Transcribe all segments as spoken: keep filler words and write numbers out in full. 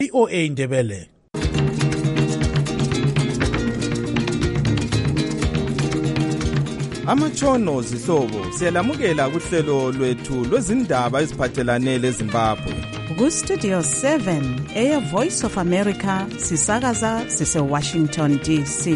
V O A Ndebele. Amatshono zihlobo siyalamukela kuhlelo lwethu lwezindaba eziphathelane leZimbabwe. Ku Studio seven Air Voice of America sisakaza sise Washington D C.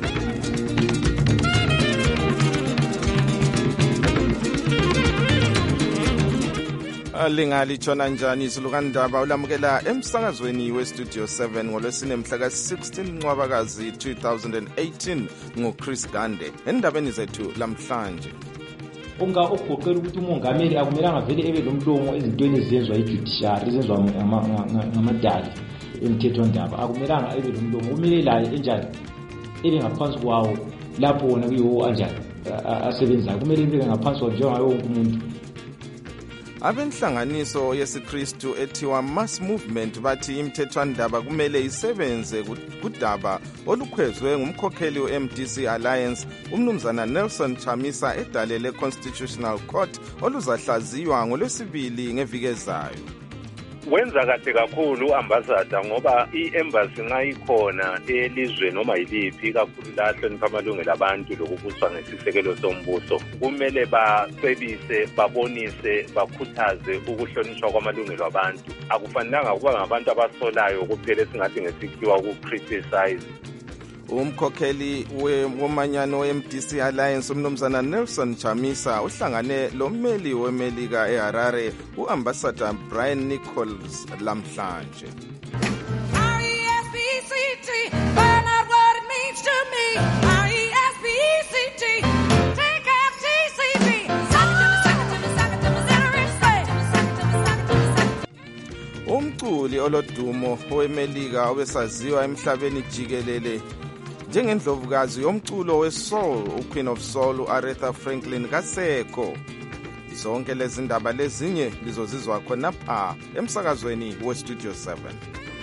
Lingali chona njani silukandaba ulamukela emsakazweni we Studio seven ngolwesine mhla ka sixteen Ncwabakazi two thousand eighteen ngo Chris Gande endabeni zethu lamhlanje. Unga okugoqela ukuthi umongameli akumelanga vele ebe lomlomo ezintweni ezenzwa ejudiciary ezenzwa ngamadali emthethwandaba akumelanga ebe lomlomo kumele laye enjani ebe ngaphansi kwawo lapho wona kuyiwo anjani asebenzayo kumele ebe ngaphansi kwawo njengayo wonke umuntu. Abenhlanganiso yesiKristu ethiwa Mass Movement bathi imthethwandaba kumele isebenze kudaba olukhwezwe ngumkhokheli we-M D C Alliance umnumzana Nelson Chamisa edalele Constitutional Court oluzahlaziywa ngolwesibili ngeviki ezayo. Wenza kahle kakhulu ambassador ngoba i-embassy ngayikhona elizwe noma yiliphi kakhulu lahlonipha amalungelo abantu lokubuswa ngesisekelo sombuso kumele bacebise babonise bakhuthaze ukuhlonishwa kwamalungelo abantu akufanelanga kuba ngabantu abasolayo kuphela singathi ngesikhiwa uku-criticize. Umkhokheli womanyano we-M D C Alliance umnumzana Nelson Chamisa uhlangane lommeli weMelika eHarare uambassador Brian Nichols lamhlanje. R E S P C T, find out what it means to me. R E S P C T, take out T C B. Umculi olodumo weMelika obesaziwa emhlabeni jikelele njengendlovukazi yomculo we-soul uQueen of Soul uAretha Franklin kasekho. Zonke lezi ndaba lezinye lizozizwa khonapha emsakazweni we-Studio seven.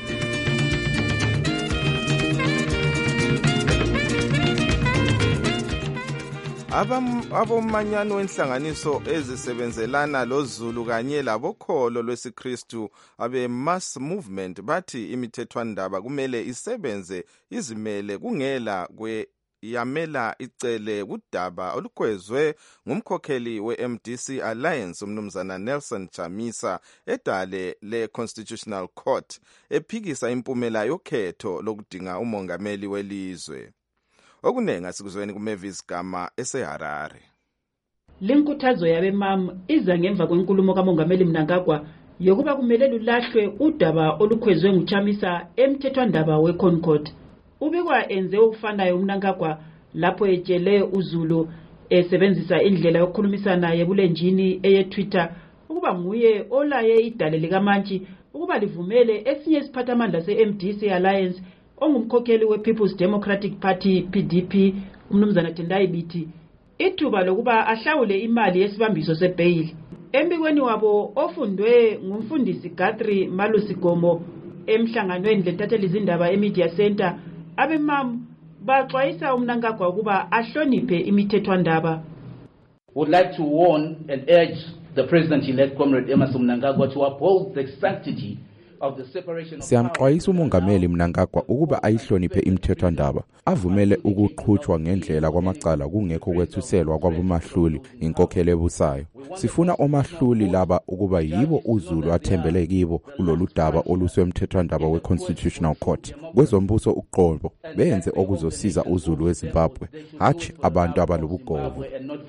Abomanyano wenhlanganiso ezisebenzelana loZulu kanye labokholo lwesiKristu abe Mass Movement bathi imithethwandaba kumele isebenze izimele kungela kwe yamela icele kudaba olukhwezwe ngumkhokheli we-M D C Alliance umnumzana Nelson Chamisa edale le Constitutional Court ephikisa impumela yokhetho lokudinga umongameli welizwe. Okunenga sikuzweni kuMavis Gama eseHarare. Lenkuthazo yabemama iza ngemva kwenkulumo kaMongameli Mnangagwa yokuba kumele lulahlwe udaba olukhwezwe nguChamisa emthethwandaba weConcord. Ubikwa enze ukufanayo uMnangagwa lapho etshele uZulu esebenzisa indlela yokukhulumisana yebulenjini eye Twitter ukuba nguye olaye idale likaMantshi ukuba livumele esinye isiphathamandla se-M D C Alliance ongumkhokheli we-People's Democratic Party P D P umnumzana Tendai Biti ithuba lokuba ahlawule imali yesibambiso sebail. Embikweni wabo ofundwe ngumfundisi Guthrie Malusigomo emhlanganweni lentatheli izindaba eMedia Center abemam baxwayisa uMnangagwa ukuba ahloniphe imithethwandaba. Would like to warn and urge the President-elect Comrade Emmerson Mnangagwa to uphold the sanctity. Siyamxwayisa umongameli Mnangagwa ukuba ayihloniphe imithethwandaba avumele ukuqhutshwa ngendlela kwamacala kungekho kwethuselwa kwabomahluli inkokhelo ebusayo. Sifuna omahluli laba ukuba yibo uZulu athembele kibo kulolu daba oluswemthethwandaba we-Constitutional Court kwezombuso uqobo benze okuzosiza uZulu weZimbabwe hathi abantu abalobugovu.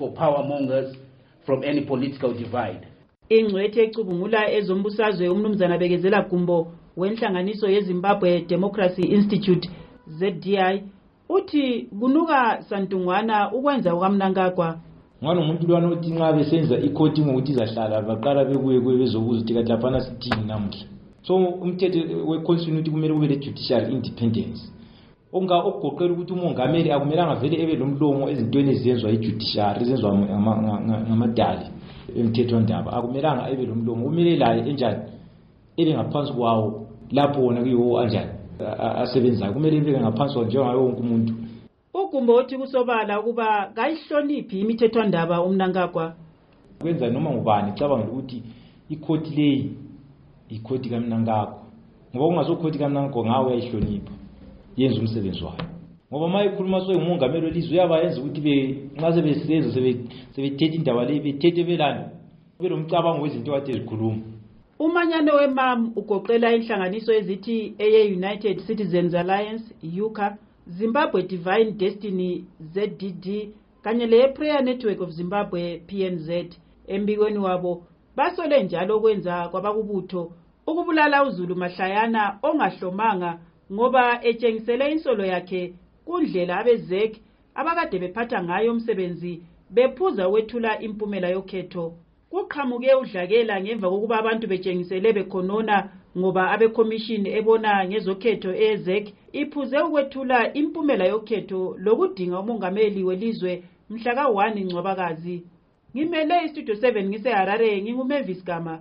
Ingcwethe ecubungula ezombusazwe umnumzana Bekezela Gumbo wenhlanganiso yeZimbabwe Democracy Institute Z D I uthi kunuka santungwana ukwenza kwaMnangagwa. Ngani umuntu lwana uthi nxa besenza ikhoti ngokuthi izahlala baqala bekuye kwebezobuza ukuthi kathi lapha sithini namuhla. So umthetho weconstitution kumele kube le judicial independence. Onga okugoqela ukuthi umongameli akumelanga vele ebe lomlomo ezintweni ezenzwa ejudiciary ezenzwa ngamadali emthethwandaba akumelanga ebe lomlomo kumele laye enjani ebe ngaphansi kwawo lapho wona kuyiwo anjani asebenzayo kumele ebe ngaphansi kwawo njengayo wonke umuntu. Ugumbo uthi kusobala ukuba kayihloniphi imithethwandaba uMnangagwa. Kwenza noma ngubani cabanga ukuthi ikhoti leyi ikhoti kaMnangagwa ngoba ungazokhoti kaMnangagwa ngawe uyayihlonipha yenza umsebenzi wayo ngoba mayikhuluma so umongameli welizwe uyabayenza ukuthi be nxa sebeseza sebethethe indaba le bethethe belani belomcabango wezinto kade zikhuluma. Umanyano weMam ugoqela inhlanganiso ezithi eye United Citizens Alliance U C A, Zimbabwe Divine Destiny Z D D kanye le Prayer Network of Zimbabwe P N Z. Embikweni wabo basole njalo kwenza kwabakubutho ukubulala uZulu Mahlayana ongahlomanga ngoba etshengisele insolo yakhe kundlela abezek abakade bephatha ngayo umsebenzi bephuza wethula impumela yokhetho. Kuqhamuke udlakela ngemva kokuba abantu betshengisele bekhonona ngoba abekhomishini ebona ngezokhetho ezek iphuze ukwethula impumela yokhetho lokudinga umongameli welizwe mhla ka one Ncwabakazi. Ngimele istudio seven ngise Harare nginguMavis Gama.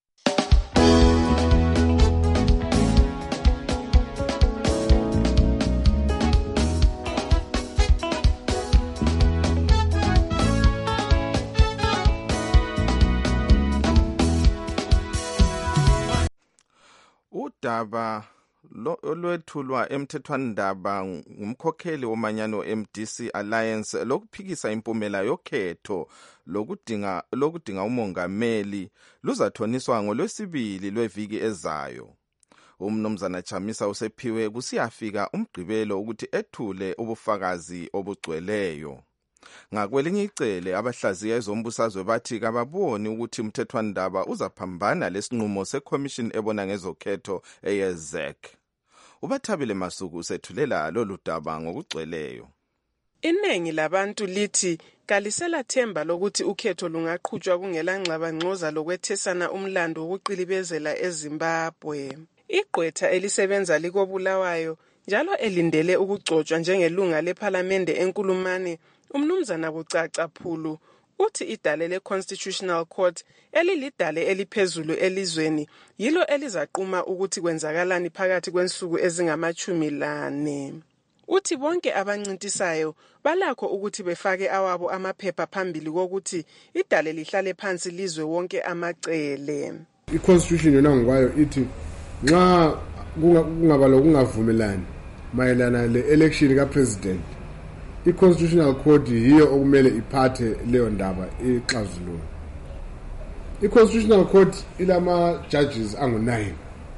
Udaba olwethulwa emthethwandaba ngumkhokheli womanyano M D C Alliance lokuphikisa impumela yokhetho lokudinga lokudinga umongameli luzathoniswa ngolwesibili lweviki ezayo. Umnumzana Chamisa usephiwe kusiyafika umgqibelo ukuthi ethule ubufakazi obugcweleyo. Ngakwelinye icele abahlaziya ezombusazwe bathi kababoni ukuthi umthethwandaba uzaphambana lesinqumo seCommission ebona ngezokhetho eyezek. Ubathabile Masuku usethulela lolu daba ngokugcweleyo. Iningi labantu lithi kalisela themba lokuthi ukhetho lungaqhutshwa kungela ngxabangxoza lokwethesana umlando wokuqilibezela eZimbabwe. Igqwetha elisebenza likobulawayo njalo elindele ukugcotshwa njengelunga lePhalamende enkulumane umnumzana Bucaca Phulu uthi idale le-Constitutional Court elilidale eliphezulu elizweni yilo elizaquma ukuthi kwenzakalani phakathi kwensuku ezingamachumi lane. Uthi bonke abancintisayo balakho ukuthi befake awabo amaphepha phambili kokuthi idale lihlale phansi lizwe wonke amacele. I-Constitution yona ngokwayo ithi nxa kungaba lokungavumelani mayelana le-election ka-president, i-Constitutional Court yiyo okumele iphathe leyo ndaba ixazulule. I-Constitutional Court ilama judges angu nine.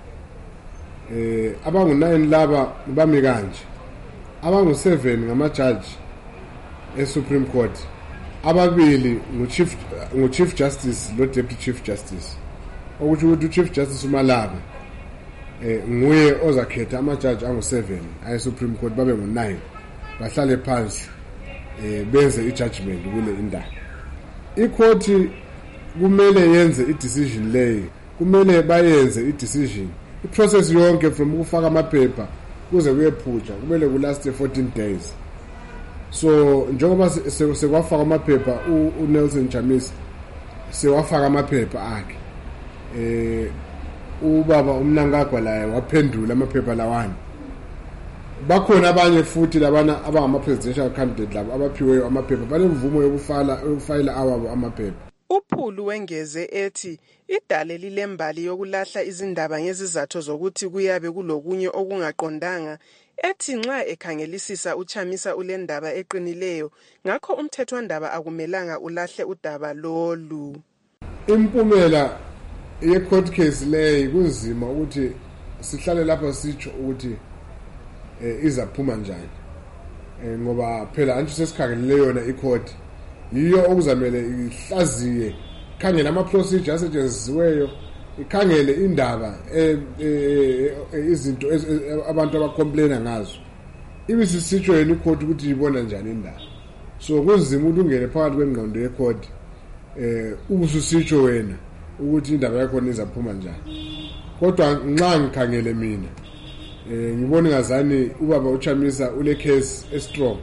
Eh abangu nine laba bami kanje. Abangu seven ngama judge e-Supreme Court. Ababili ngu-chief ngu-chief justice lo deputy chief justice. Ukuthi ukuthi chief justice uMalaba eh nguye ozakhetha ama judge angu seven ayi-Supreme Court babe ngu nine. Bahlale phansi eh benze i-judgment kule indaba. I-court kumele yenze i-decision leyo, kumele bayenze i-decision. I-process yonke from ukufaka amaphepha kuze kuyephutha kumele kulast fourteen days. So njengoba sekwafaka amaphepha uNelson Chamisa sewafaka amaphepha akhe. Eh ubaba uMnangagwa laye waphendula amaphepha lawani. Bakhona abanye futhi labana abangama presidential candidate labo abaphiweyo amaphepha banemvumo yokufala yokufayila awabo amaphepha. Uphulu wengeze ethi idale lilembali yokulahla izindaba ngezizathu zokuthi kuyabe kulokunye okungaqondanga ethi nxa ekhangelisisa uChamisa ulendaba eqinileyo ngakho umthethwandaba akumelanga ulahle udaba lolu. Impumela ye-court case leyo kunzima ukuthi sihlale lapha sitsho ukuthi eh izaphuma njani eh ngoba phela antu sesikhangelele yona icourt yiyo okuzamele ihlaziye khangela ama procedure asetshenzisiweyo ikhangele indaba izinto abantu abacomplaina ngazo ibisisitsho yena icourt ukuthi ibona njani indaba. So kunzima ukuthi ungene phakathi kwengqondo yecourt eh ubusisitsho wena ukuthi indaba yakho izaphuma njani. Kodwa nxa ngikhangele mina eh ngibona ngazani ubaba uChamisa ule case e strong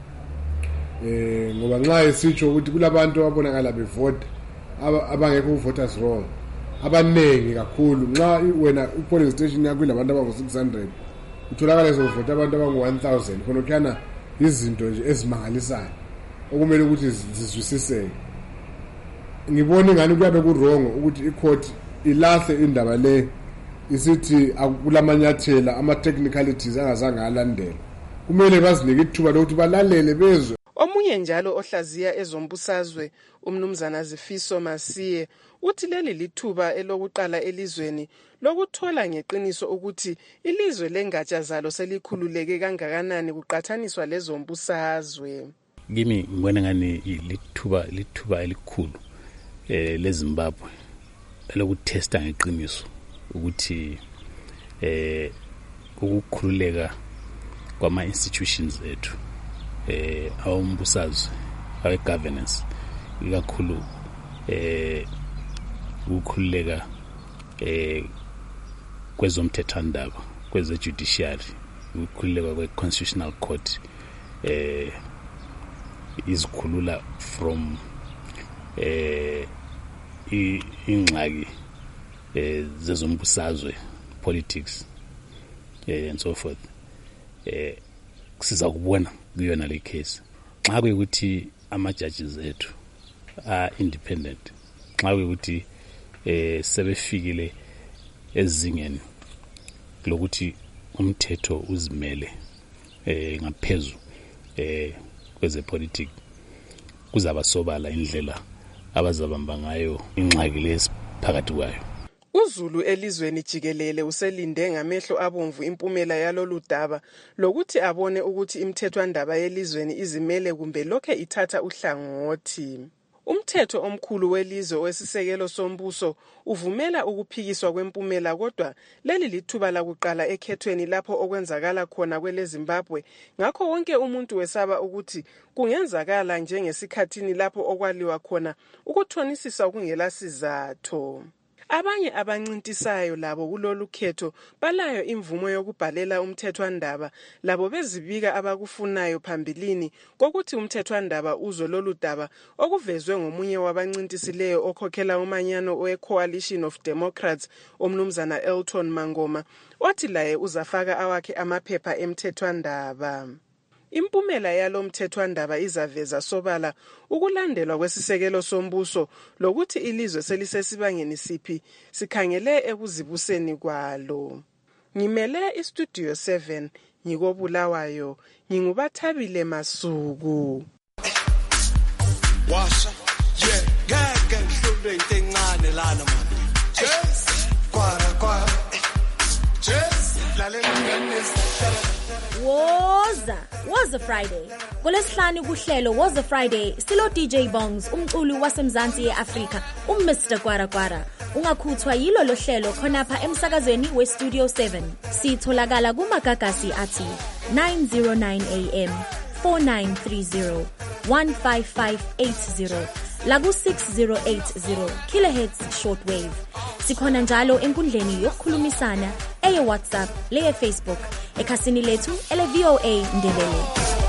eh ngoba nxa esitsho ukuthi kulabantu ababonakala bevote abangekho voters roll abanengi kakhulu. Nxa wena polling station yakho ilabantu abangu six hundred utholakala ezovote abantu abangu one thousand khona kukhana izinto nje ezimangalisayo okumele ukuthi zizwisiseke. Ngibona ngani kuyabe kurongo ukuthi icourt ilahle indaba le isithi akulamanyathela ama-technicalities angazange alandela. Kumele bazinike ithuba lokuthi balalele bezwe. Omunye njalo ohlaziya ezombusazwe umnumzana Zifiso Masiye uthi leli lithuba elokuqala elizweni lokuthola ngeqiniso ukuthi ilizwe lengatsha zalo selikhululeke kangakanani kuqathaniswa lezombusazwe. Kimi ngibona ngani lithuba lithuba elikhulu eh leZimbabwe elokutesta ngeqiniso ukuthi eh ukukhululeka kwama institutions ethu eh awumbusazwe awe governance ikakhulu eh ukukhululeka eh kwezomthethwandaba kweze judiciary ukukhululeka kwe constitutional court eh izikhulula from eh ingxaki eh zezombusazwe politics eh and so forth eh siza kubona kuyona le case xa kuyukuthi ama judges ethu are independent xa kuyukuthi eh sebefikile ezingeni lokuthi umthetho uzimele eh ngaphezulu eh kweze politics kuzaba sobala indlela abazabamba ngayo ingxaki lesiphakathi kwayo. uZulu elizweni jikelele uselinde ngamehlo abomvu impumela yalolu daba lokuthi abone ukuthi imithethwandaba yelizweni izimele kumbe lokho ithatha uhlangothi. Umthetho omkhulu welizwe wesisekelo sombuso uvumela ukuphikiswa kwempumela kodwa leli lithuba la kuqala ekhethweni lapho okwenzakala khona kwele Zimbabwe ngakho wonke umuntu wesaba ukuthi kungenzakala njengesikhathini lapho okwaliwa khona ukuthonisisa okungela sizatho. Abanye abancintisayo labo kulolu khetho balayo imvumo yokubhalela umthethwandaba labo bezibika abakufunayo phambilini kokuthi umthethwandaba uzo lolu daba okuvezwe ngomunye wabancintisileyo okhokhela umanyano we-Coalition of Democrats omnumzana Elton Mangoma othi laye uzafaka awakhe amaphepha emthethwandaba. Impumela yalo mthethwandaba izaveza sobala ukulandelwa kwesisekelo sombuso lokuthi ilizwe selisesibangeni siphi sikhangele ekuzibuseni kwalo. Ngimele iStudio seven ngikobulawayo ngingubathabile Masuku. Washa yeah gaga nhlule into encane lana man. Yes kwara kwara. Yes lalela ngenis. Woza, Woza Friday. Kulesihlanu kuhlelo Woza Friday, silo D J Bongs, umculi wasemzansi ye-Afrika, uMister Kwara Kwara. Ungakhuthwa yilo lo hlelo khonapha emsakazweni we-Studio seven. Sitholakala kumagagasi athi nine oh nine A M, four nine three zero, one five five eight zero, laku six zero eight zero kilohertz shortwave. Sikhona njalo enkundleni yokukhulumisana eye WhatsApp, leye Facebook, ekhasini lethu ele V O A Ndebele.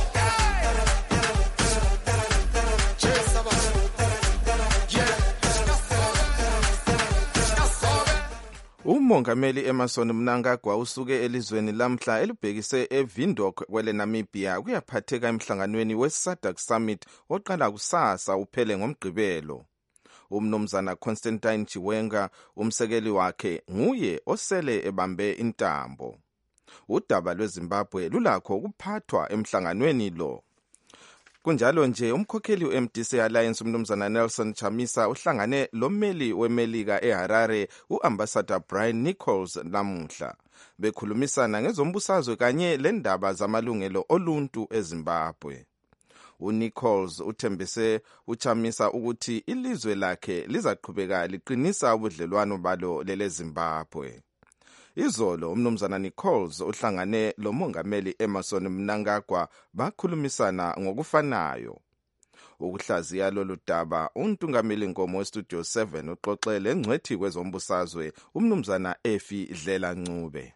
Umongameli Emmerson Mnangagwa usuke elizweni lamhla elibhekise eVindhoek kwele Namibia kuyaphatheka emhlanganweni we-SADC Summit oqala kusasa uphele ngomgqibelo. Umnumzana Constantine Chiwenga umsekeli wakhe nguye osele ebambe intambo. Udaba lweZimbabwe lulakho ukuphathwa emhlanganweni lo. Kunjalo nje umkhokheli we-M D C Alliance umnumzana Nelson Chamisa uhlangane lommeli weMelika eHarare uAmbassador Brian Nichols namuhla bekhulumisana ngezombusazwe kanye lendaba zamalungelo oluntu eZimbabwe. uNichols uthembise uChamisa ukuthi ilizwe lakhe lizaqhubeka liqinisa ubudlelwano balo leleZimbabwe. Izolo umnumzana Nichols uhlangane lomongameli Emmerson Mnangagwa bakhulumisana ngokufanayo. Ukuhlaziya lolu daba untungameli Nkomo weStudio seven uxoxele ngcwethi kwezombusazwe umnumzana Efi Dlela Ncube.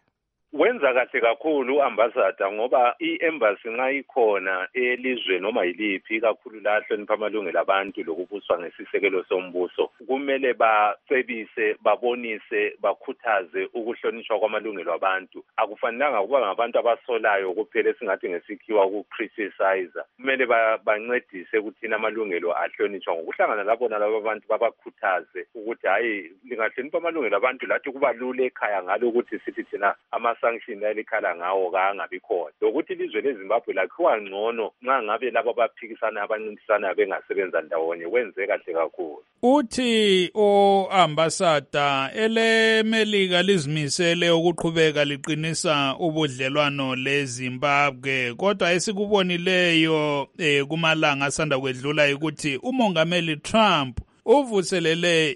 wenza kahle kakhulu ambassador ngoba i-embassy nxa ikhona elizwe noma yiliphi kakhulu la hlonipha amalungelo abantu lokubuswa ngesisekelo sombuso kumele bacebise babonise bakhuthaze ukuhlonishwa kwamalungelo abantu akufanelanga kuba ngabantu abasolayo kuphela esingathi ngesikhiwa uku-criticize kumele bancedise ukuthi amalungelo ahlonishwa ngokuhlangana labo nalabo abantu babakhuthaze ukuthi hayi lingahlonipha amalungelo abantu lathi kuba lula ekhaya ngalo ukuthi sithi thina ama-sanction alikhala ngawo kangabi khona lokuthi ilizwe leZimbabwe lakhiwa ngcono nxa ngabe labo abaphikisana abancintisana bengasebenza ndawonye wenze kahle kakhulu. Uthi o-ambassador elemelika lizimisele ukuqhubeka liqinisa ubudlelwano leZimbabwe kodwa esikubonileyo eh, kumalanga asanda kwedlula ukuthi umongameli Trump uvuselele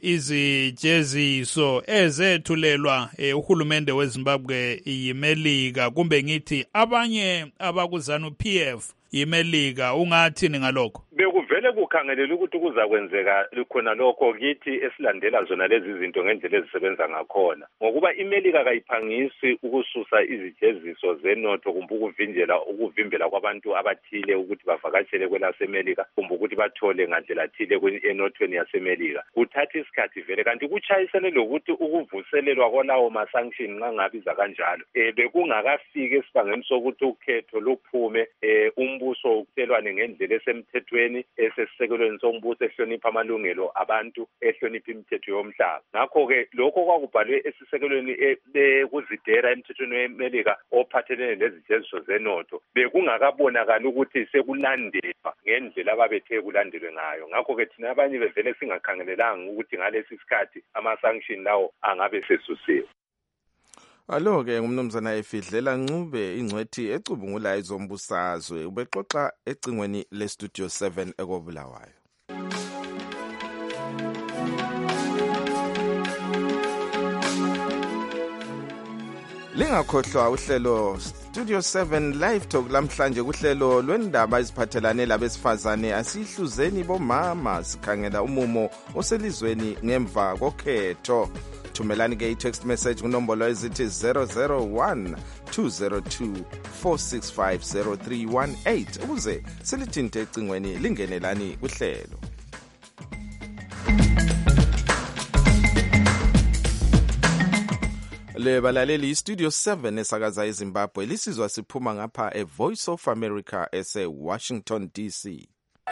izijeziso ezethulelwa eh, uhulumende weZimbabwe yimelika kumbe ngithi abanye abakuzanu P F yimelika ungathini ngalokho? Bekuvele kukhangelele ukuthi kuzakwenzeka khona lokho kithi esilandela zona lezi zinto ngendlela ezisebenza ngakhona ngokuba imelika kayiphangisi ukususa izijeziso zenotho kumbe ukuvinjela ukuvimbela kwabantu abathile ukuthi bavakashele kwelasemelika kumbe ukuthi bathole ngandlela thile enothweni yasemelika kuthatha isikhathi vele kanti kuchayisene lokuthi ukuvuselelwa kwalawo ma-sanction nxa ngabiza kanjalo eh bekungakafiki esibangeni sokuthi ukhetho luphume eh umbuso ukutelwane ngendlela esemthethweni esesisekelweni sombuso ehlonipha amalungelo abantu ehlonipha imithetho yomhlaba ngakho-ke lokho kwakubhalwe esisekelweni ekuzidera emthethweni wemelika ophathelene lezijeziso zenotho bekungakabonakali ukuthi sekulandelwa ngendlela ababethe kulandelwe ngayo ngakho-ke thina abanye bevele singakhangelelanga ukuthi ngalesi sikhathi ama-sanction lawo angabe sesusiwe. Alo-ke ngumnumzana Efidlela Ncube ingcwethi ecubungula izombusazwe ubexoxa ecingweni le-Studio seven ekobulawayo. Lingakhohlwa uhlelo Studio seven Live Talk lamhlanje kuhlelo lwendaba eziphathelane labesifazane asihluzeni bomama sikhangela umumo oselizweni ngemva kokhetho. Thumelani ke i-text message kunombolo ezithi zero zero one two zero two four six five zero three one eight ukuze silithinte ecingweni lingenelani kuhlelo. Le balaleli iStudio seven esakaza eZimbabwe lisizwa siphuma ngapha eVoice of America ese Washington D C.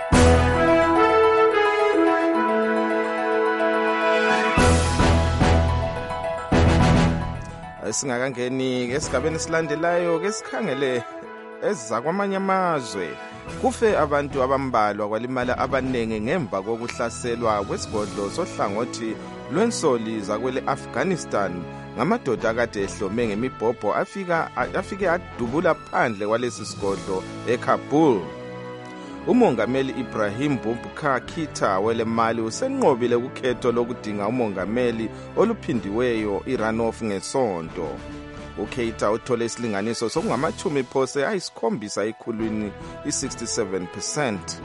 Singakangeni esigabeni esilandelayo ke sikhangele ezakwamanye amazwe kufe abantu abambalwa kwalimala abanenge ngemva kokuhlaselwa kwesigodlo sohlangothi lwensoli zakwele Afghanistan ngamadoda akade ehlome ngemibhobho afika afike adubula phandle kwalesi sigodlo eKabul. Umongameli Ibrahim Boubacar Keita welemali usenqobile ukhetho lokudinga umongameli oluphindiweyo irunoff ngesonto. uKeita uthole isilinganiso sokungamachumi phose ayisikhombisa ekhulwini i-sixty-seven percent.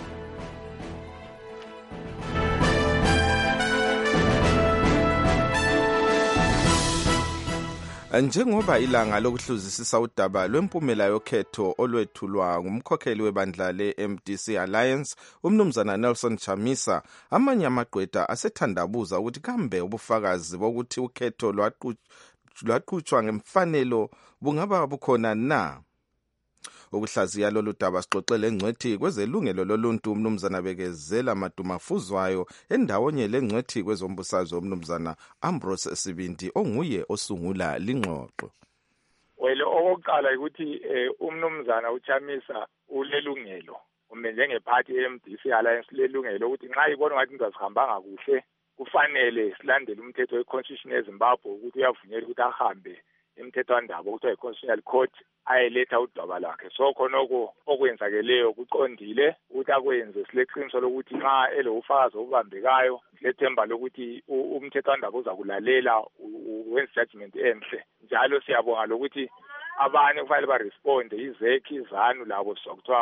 Njengoba ilanga lokuhluzisisa udaba lwempumela yokhetho olwethulwa ngumkhokheli webandla le-M D C Alliance umnumzana Nelson Chamisa amanye amagqwetha asethandabuza ukuthi kambe ubufakazi bokuthi ukhetho lwaqhutshwa ngemfanelo bungaba bukhona na. Ukuhlaziya lolu daba sixoxele engcwethi kwezelungelo loluntu umnumzana Bekezela Madumafuzwayo endawonye lengcwethi kwezombusazwe umnumzana Ambrose Sibindi onguye osungula lingxoxo. Well, okokuqala ukuthi umnumzana uChamisa ulelungelo kumbe njengephathi ye-M D C Alliance lelungelo ukuthi nxa ibona ngathi into azihambanga kuhle kufanele silandele umthetho we-Constitution yeZimbabwe ukuthi uyavunyelwa ukuthi ahambe imthethwandaba okuthiwa yi-Constitutional Court ayeletha udaba lwakhe. So khonoko okwenzakeleyo kuqondile ukuthi akwenze sileqiniso lokuthi nxa elofakazi obambekayo lethemba lokuthi umthethwandaba uzakulalela wenze judgment enhle. Njalo siyabonga lokuthi abanye kufanele baresponde izekhi izanu labo sokuthiwa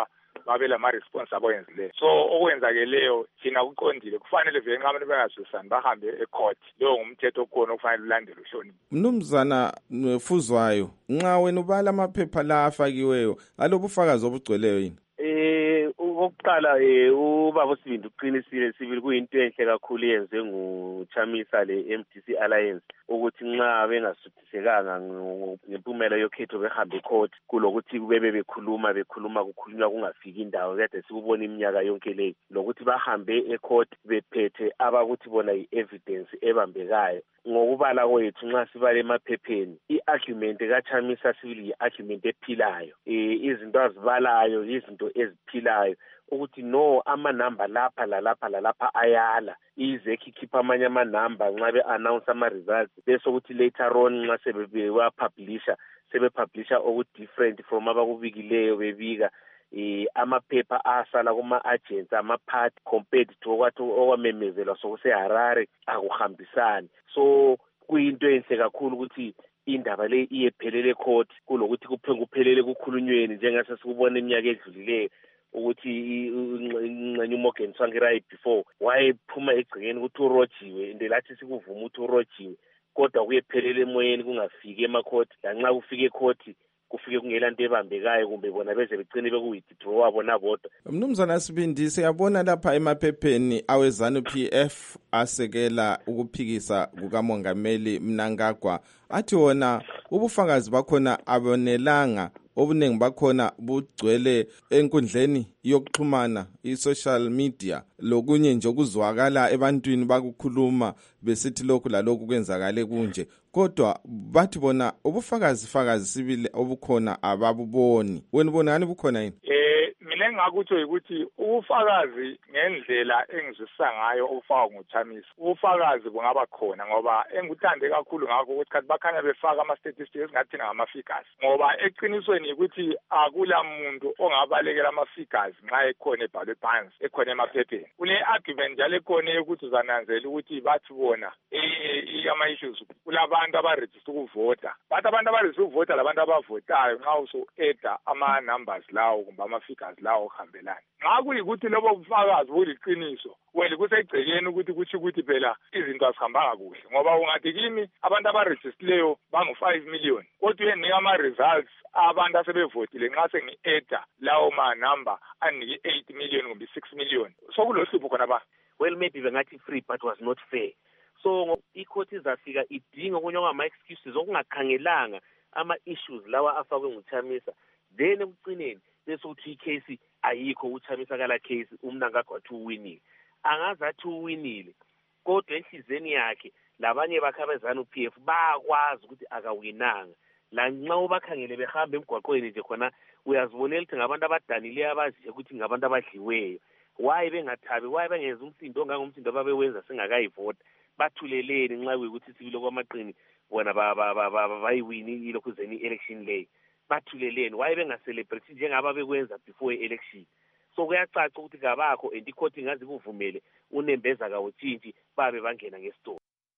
babe lama-response aboyenzileyo. So okwenzakeleyo thina kuqondile kufanele vele nxa abantu bengazwisani bahambe ecourt. Lowo ngumthetho okhona okufanele ulandele uhloniphe. Mnumzana Fuzwayo, nxa wena ubala amaphepha la afakiweyo alobufakazi obugcweleyo yini? Eh okokuqala eh ubaba uSibindi uqinisile sibili kuyinto enhle kakhulu yenze nguChamisa le M D C Alliance ukuthi nxa bengasuthisekanga ngempumela yokhetho behambe court kulokuthi bebe bekhuluma bekhuluma kukhulunywa kungafiki indawo kade sikubona iminyaka yonke le lokuthi bahambe ecourt bephethe abakuthi bona i-evidence ebambekayo. Ngokubala kwethu nxa sibale emaphepheni i-argument kaChamisa sibili i-argument ephilayo eh izinto azibalayo izinto eziphilayo ukuthi no amanamba lapha lalapha lalapha ayala ize ikhipha amanye amanamba nxa be-announce ama-results bese ukuthi later on nxa sebewapublisha sebepublisha oku-different from abakubikileyo bebika eh amaphepha asala kuma-agents ama-party compared to okwathi okwamemezelwa sokuseHarare akuhambisani. So kuyinto enhle kakhulu ukuthi indaba le iyephelele court kulokuthi kuphelele kukhulunyweni njengase sikubona iminyaka edlulileyo ukuthi ingxenye uMorgan Tsvangirai before wayephuma egcekeni ukuthi urojiwe ende lathi sikuvuma ukuthi urojiwe kodwa kuyephelele emoyeni kungafiki emacourt lanxa kufike ecourt kufike kungela nto ebambekayo kumbe bona beze begcine bekuwithdraw wabo nabodwa. Mnumzana Sibindi siyabona lapha emaphepheni awezanu P F asekela ukuphikisa kukamongameli Mnangagwa athi wona ubufakazi bakhona abonelanga obuningi bakhona bugcwele enkundleni yokuxhumana i-social media lokunye nje okuzwakala ebantwini bakukhuluma besithi lokhu lalokhu kwenzakale kunje kodwa bathi bona ubufakazi fakazi sibili obukhona ababuboni. Wena ubona ngani bukhona yini? Eh mina engakutsho ukuthi ubufakazi ngendlela engizwisa ngayo ubufaka nguChamisa ubufakazi bungaba khona ngoba engikuthande kakhulu ngakho ukuthi kathi bakhanya befaka ama-statistics esingathina ngama-figures ngoba eqinisweni ukuthi akula muntu ongabalekela ama-figures nxa ekhona ebhalwe phansi ekhona emaphepheni. Kule argument njalo ekhona ukuthi uzananzela ukuthi bathi bona ama-issues kulabantu abarejista ukuvota bathi abantu abarejista ukuvota labantu abavotayo nxa usu-eda ama-numbers lawo kumbe ama-figures lawo ohambelana. Nxa kuyikuthi lobo bufakazi buliqiniso wena kusegcekeni ukuthi kuthi ukuthi phela izinto azihambanga kuhle ngoba ungathi kimi abantu abarejistileyo bangu-five million kodwa uyenika ama-results abantu asebevotile nxa sengi-eda lawo manamba anike eight million kumbe six million sokulohlupho khona ba. Well maybe bengathi free but was not fair. So icourt izafika idinga okunye okungama-excuses okungakhangelanga ama-issues lawa afakwe nguChamisa then ekugcineni bese uthi icase ayikho uChamisa kala case uMnangagwa athi uwinile angazi athi uwinile kodwa enhlizweni yakhe labanye bakhe abezanu P F bakwazi ukuthi akawinanga la nxa ubakhangele behamba emgwaqweni nje khona uyazibonela ukuthi ngabantu abadanileyo abaziyo ukuthi ngabantu abadliweyo why bengathabi why bengenza umsindo ongangomsindo ababewenza singakayivota bathuleleni nxa kuyikuthi sibilo kwamaqini bona bayiwini ilokhuzeni election lay bathuleleni why bengaselebrate njengaba bekwenza before election. So kuyacaca ukuthi kabakho and icourt ingazi kuvumele unembeza kawutshintshi babe bangena ngesitolo.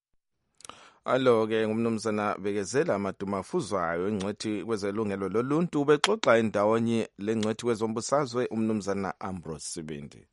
Alo ke ngumnumzana Bekezela Maduma Fuzwayo ingcwethi kwezelungelo loluntu ubexoxa endawonye lengcwethi kwezombusazwe umnumzana Ambrose Sibindi.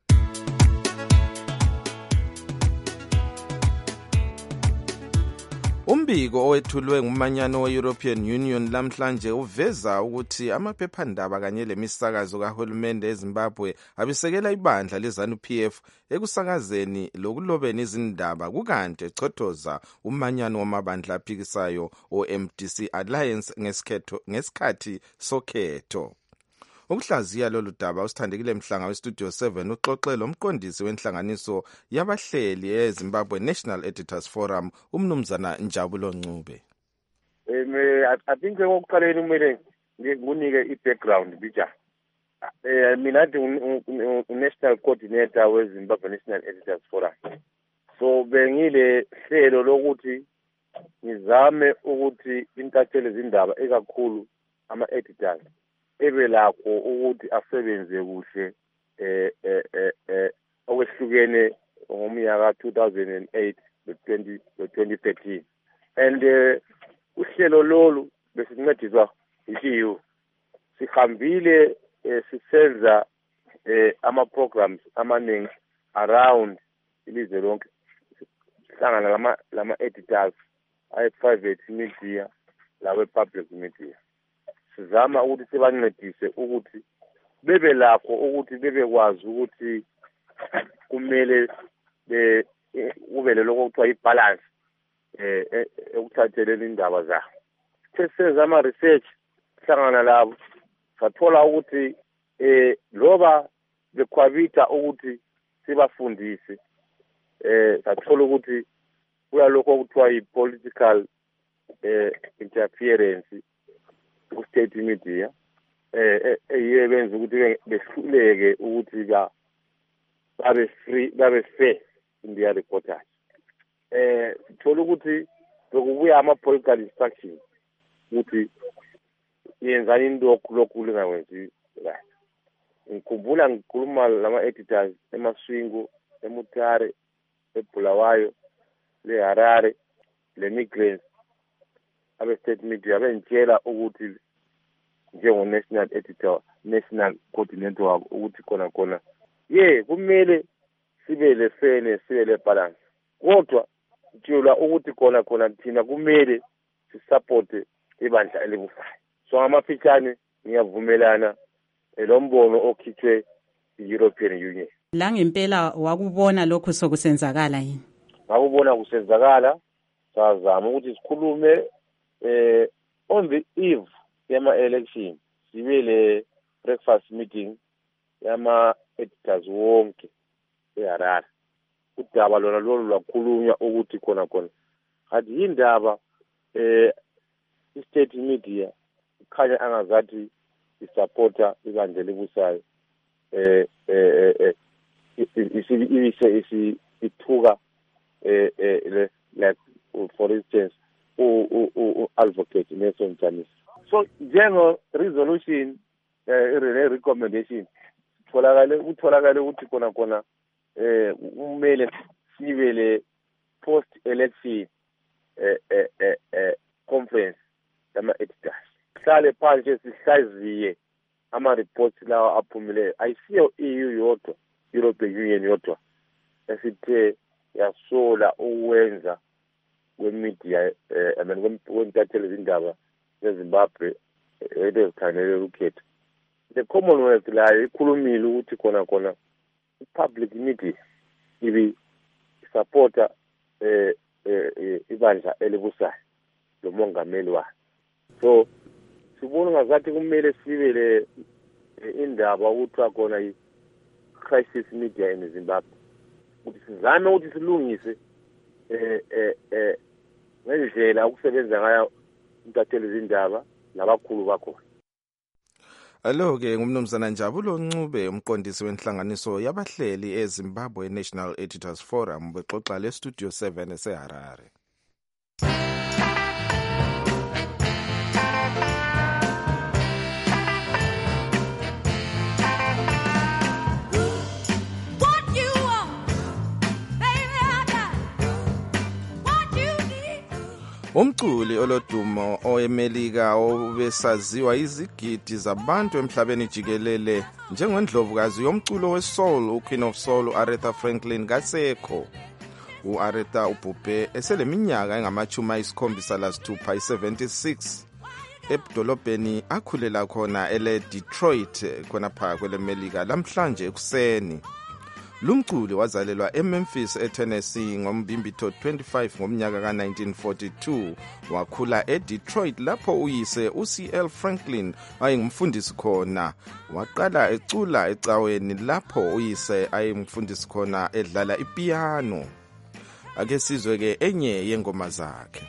Umbiko owethulwe ngumanyano we-European Union lamhlanje uveza ukuthi amaphephandaba kanye lemisakazo kahulumende eZimbabwe abisekela ibandla lezanu P F ekusakazeni lokulobeni izindaba kukanti echothoza umanyano wamabandla aphikisayo o-M D C Alliance ngesikhathi sokhetho. Ukuhlaziya lolu daba usithandekile Mhlanga westudio seven uxoxela umqondisi wenhlanganiso yabahleli eZimbabwe National Editors Forum umnumzana Njabulo Ncube. Um, I think okuqaleni kumele ngikunike i-background bija. Eh mina national coordinator weZimbabwe National Editors Forum. So bengile hlelo lokuthi ngizame ukuthi intatheli izindaba ekakhulu ama-editors ebe lakho ukuthi asebenze kuhle eh eh eh okwehlukene ngomnyaka two thousand eight to twenty thirteen and uhlelo lolu besincediswa yisiyo sihambile eh, sisenza eh, ama-programs amaningi around ilizwe lonke sihlangana lama lama-editors ayi-private media lawe-public media sizama ukuthi sibancedise ukuthi bebe lakho ukuthi bebekwazi ukuthi kumele be ube lelo kuthiwa i-balance eh ekuthatheleni indaba zabo sesenza ama-research sihlangana labo sathola ukuthi eh loba bekhwabitha ukuthi sibafundise eh sathola ukuthi kuyalokho okuthiwa i-political eh interference ku-state media eh eyiye benza ukuthi behluleke ukuthi ba babe free babe fair in their reportage eh sithola ukuthi bekubuya ama-political instructions ukuthi yenza into lokhu lingakwenzi right ngikhumbula ngikhuluma lama-editors eMaswingo eMutare eBulawayo leHarare le-Migrants abe-state media bengitshela ukuthi njengo-national editor national coordinator wabo ukuthi khona khona ye kumele sibe le-fairness sibe le-balance kodwa ngitshela ukuthi khona khona thina kumele sisupporte ibandla elibusayo so ngamafitshane ngiyavumelana lo mbono okhithwe i-European Union. La ngempela wakubona lokho sokusenzakala yini? Ngakubona kusenzakala sazama ukuthi sikhulume eh on the eve yama election sibe le breakfast meeting yama editors wonke eHarare. Udaba lona lolu lwakhulunywa ukuthi khona khona hathi indaba eh i-state media khanya angazathi isupporta ibandla elibusayo eh eh isibise isi ithuka eh eh like for instance u u advocate Nelson Chamisa. So njengo resolution eh recommendation tholakale utholakale ukuthi khona khona eh umele sibele post election eh eh eh conference yama editors hlale phansi sihlaziye ama-reports lawa aphumileyo ayisiyo E U yodwa European Union yodwa esithe yasola ukwenza kwemedia eh I mean kwentathelwa izindaba zeZimbabwe ezithanele ukhetho the Commonwealth layo ikhulumile ukuthi khona khona i-public media ibi supporta eh ibandla elibusayo lo mongameli wayo so sibona ngazathi kumele sibe le indaba ukuthi khona i-crisis media in Zimbabwe ukuthi sizame ukuthi silungise eh eh eh ngendlela ukusebenza ngayo intatheli izindaba nabakhulu bakhona. Alo ke ngumnumzana Njabulo Ncube umqondisi wenhlanganiso yabahleli eZimbabwe National Editors Forum bexoxa le Studio seven eseHarare. Umculi olodumo oemelika obesaziwa izigidi zabantu emhlabeni jikelele njengendlovukazi yomculo wesoul uQueen of Soul uAretha Franklin kasekho. uAretha ubhubhe eseleminyaka engamachumi ayisikhombisa lasithupha i-seventy-six edolobheni akhulela khona ele Detroit khona phakathi kwelemelika lamhlanje ekuseni. Lumculi wazalelwa eMemphis eTennessee ngombimbitho twenty-five ngomnyaka ka nineteen forty-two wakhula eDetroit lapho uyise uC L Franklin ayengumfundisi khona waqala ecula ecaweni lapho uyise ayengumfundisi khona edlala ipiano. Ake sizwe ke enye yengoma zakhe.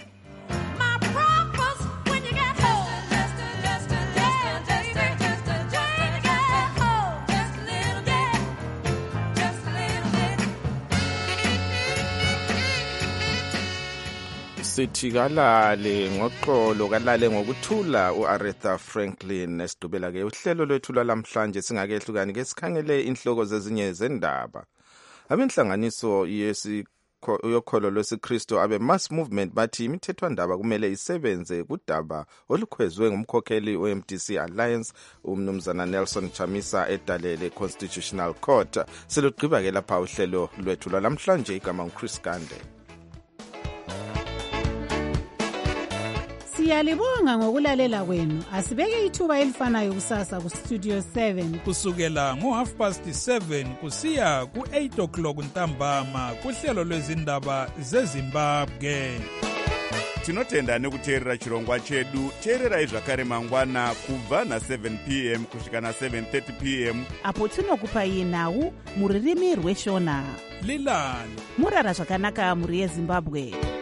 Sithi kalale ngoxolo kalale ngokuthula uAretha Franklin esidubela ke uhlelo lwethu lamhlanje singakehlukani ke sikhangele inhloko zezinye zendaba. Abenhlanganiso yesi yokholo lwesikristu abe-mass movement bathi imithethwandaba kumele isebenze kudaba olukhwezwe ngumkhokheli we-M D C Alliance umnumzana Nelson Chamisa edalele Constitutional Court. Silugqiba-ke lapha uhlelo lwethu lwalamhlanje, igama nguChris Gande. Siyalibonga ngokulalela kwenu. Asibeke ithuba elifanayo kusasa ku Studio seven kusukela ngo half past seven kusiya ku eight o'clock ntambama kuhlelo lwezindaba zeZimbabwe. Tinotenda nekuteerera chirongwa chedu. Teererai zvakare mangwana kubva na seven p m kusvika na seven thirty p m apo tinokupai nhau muririmi rweshona. Lilani murara zvakanaka muri yeZimbabwe.